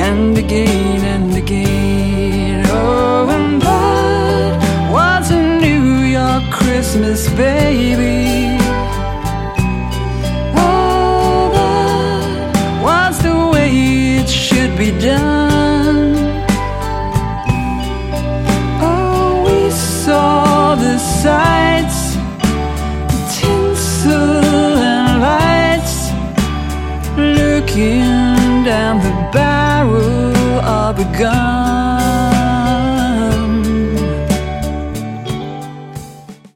and again and again. Oh, and that was a New York Christmas, baby. Oh, that was the way it should be done. Oh, we saw the sights, tinsel and lights, looking down the barrel of a gun.